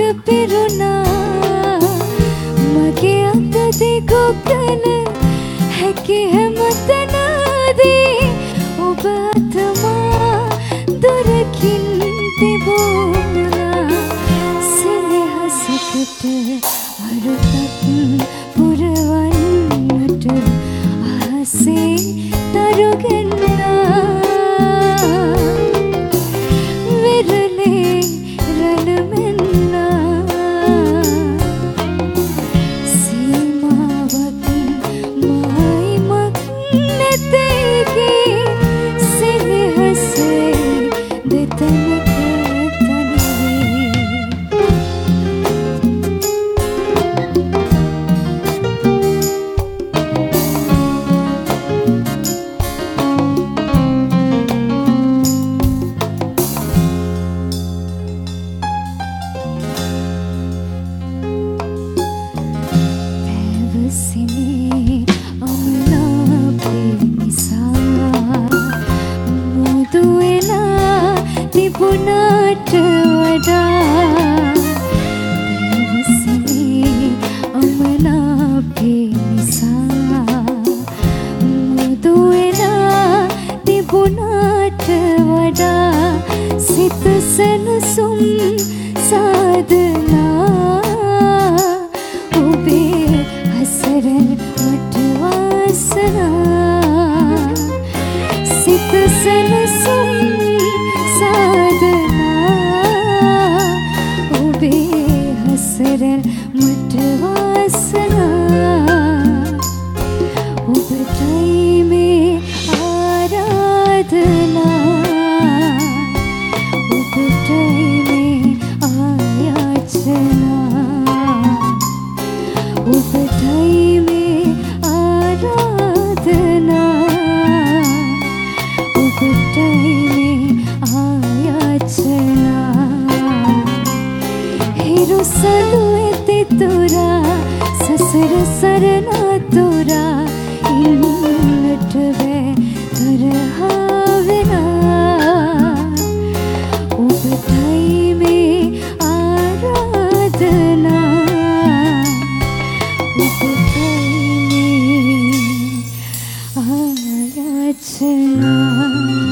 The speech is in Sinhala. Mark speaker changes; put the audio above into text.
Speaker 1: පිරුණා මගේ අත දිගුකන හැකි හැමතැනදී ඔබ අතමා දොරකින් තිබුණා සෙනෙහසකට අරුතක් පුරවන්නට ආසේ තරුගන්නා විරලේ රණමෙන්නා සීමාවක් මායිමක් නැතේගේ සෙනෙහසේ දෙතනක තිබුණාට වඩා දෙවසිනේ අමනාපේ නිසා මුදු වෙලා තිබුණාට වඩා සිත සනසුම් සාදනා ඔබේ හසරන් මට වාසනා සිත සනසුම් සරල් මට වාසනා ඔබටයි මේ ආරාධනා ඔබටයි මේ ආයාචනා ඔබටයි මේ ආරාධනා ඔබටයි මේ ආයාචනා හිරුසලු ඇති තුරා සසර සරණා තුරා ඉන්නට බෑ තරහා වෙලා ඔබටයි මේ ආරාධනා ඔබටයි මේ ආයාචනා